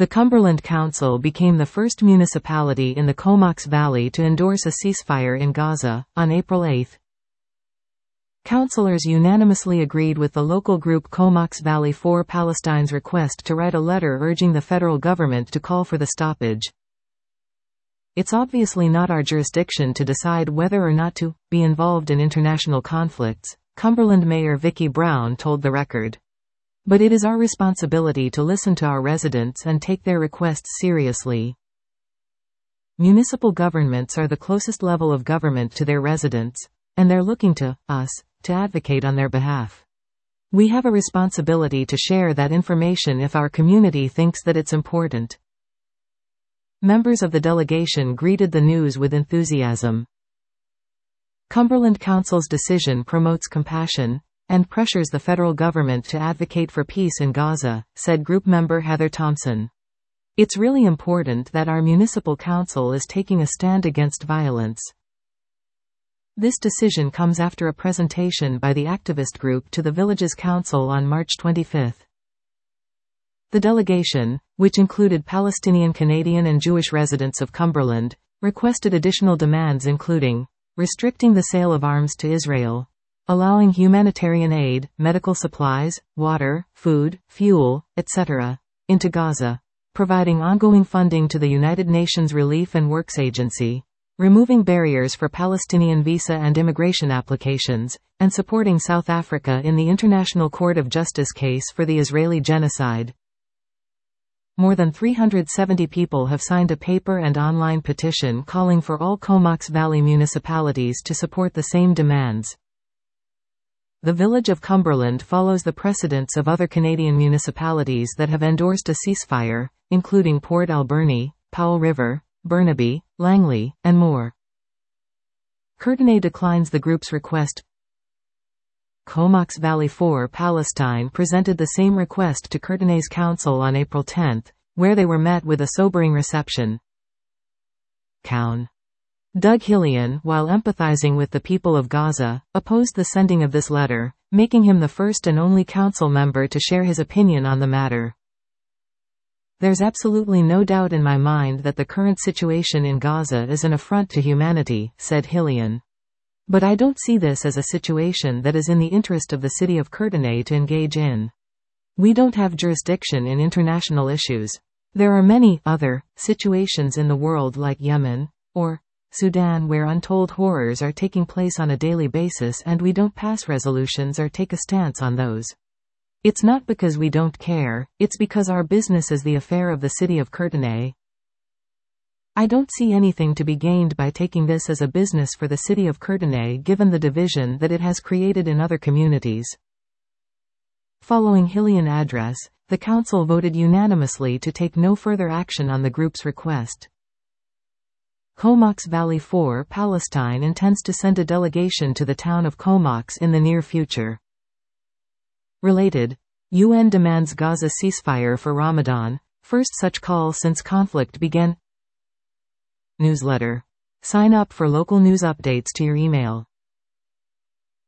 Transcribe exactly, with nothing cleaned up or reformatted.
The Cumberland Council became the first municipality in the Comox Valley to endorse a ceasefire in Gaza. On April eighth, councillors unanimously agreed with the local group Comox Valley for Palestine's request to write a letter urging the federal government to call for the stoppage. It's obviously not our jurisdiction to decide whether or not to be involved in international conflicts, Cumberland Mayor Vicki Brown told The Record. But it is our responsibility to listen to our residents and take their requests seriously. Municipal governments are the closest level of government to their residents, and they're looking to us to advocate on their behalf. We have a responsibility to share that information if our community thinks that it's important. Members of the delegation greeted the news with enthusiasm. Cumberland Council's decision promotes compassion and pressures the federal government to advocate for peace in Gaza, said group member Heather Thompson. It's really important that our municipal council is taking a stand against violence. This decision comes after a presentation by the activist group to the village's council on March twenty-fifth. The delegation, which included Palestinian, Canadian and Jewish residents of Cumberland, requested additional demands including restricting the sale of arms to Israel, allowing humanitarian aid, medical supplies, water, food, fuel, et cetera, into Gaza, providing ongoing funding to the United Nations Relief and Works Agency, removing barriers for Palestinian visa and immigration applications, and supporting South Africa in the International Court of Justice case for the Israeli genocide. More than three hundred seventy people have signed a paper and online petition calling for all Comox Valley municipalities to support the same demands. The village of Cumberland follows the precedents of other Canadian municipalities that have endorsed a ceasefire, including Port Alberni, Powell River, Burnaby, Langley, and more. Kootenay declines the group's request. Comox Valley for Palestine presented the same request to Kootenay's council on April tenth, where they were met with a sobering reception. Coun. Doug Hillian, while empathizing with the people of Gaza, opposed the sending of this letter, making him the first and only council member to share his opinion on the matter. There's absolutely no doubt in my mind that the current situation in Gaza is an affront to humanity, said Hillian. But I don't see this as a situation that is in the interest of the city of Kootenay to engage in. We don't have jurisdiction in international issues. There are many other situations in the world like Yemen, or Sudan where untold horrors are taking place on a daily basis and we don't pass resolutions or take a stance on those. It's not because we don't care, it's because our business is the affair of the city of Kootenay. I don't see anything to be gained by taking this as a business for the city of Kootenay given the division that it has created in other communities. Following Hillian address, the council voted unanimously to take no further action on the group's request. Comox Valley for Palestine intends to send a delegation to the town of Comox in the near future. Related, U N demands Gaza ceasefire for Ramadan, first such call since conflict began. Newsletter. Sign up for local news updates to your email.